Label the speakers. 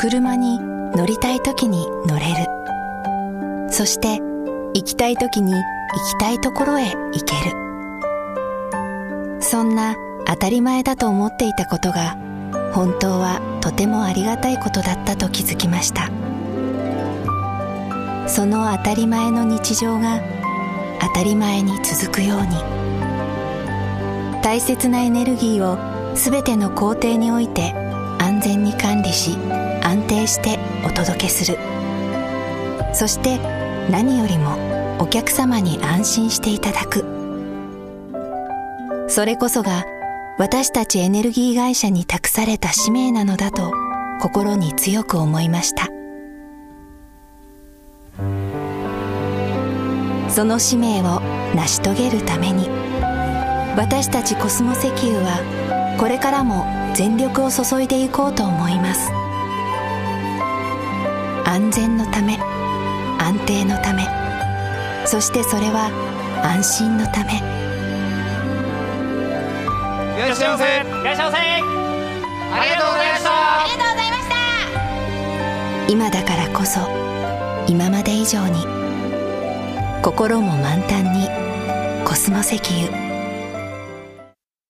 Speaker 1: 車に乗りたい時に乗れる。そして行きたい時に行きたいところへ行ける。そんな当たり前だと思っていたことが本当はとてもありがたいことだったと気づきました。その当たり前の日常が当たり前に続くように、大切なエネルギーをすべての工程において安全に管理し、安定してお届けする。そして何よりもお客様に安心していただく。それこそが私たちエネルギー会社に託された使命なのだと心に強く思いました。その使命を成し遂げるために、私たちコスモ石油はこれからも全力を注いでいこうと思います。安全のため、安定のため、そしてそれは安心のため。
Speaker 2: いらっしゃいませ。いらっしゃいませ。ありがとうございました。
Speaker 3: ありがとうございました。
Speaker 1: 今だからこそ、今まで以上に心も満タンにコスモ石油。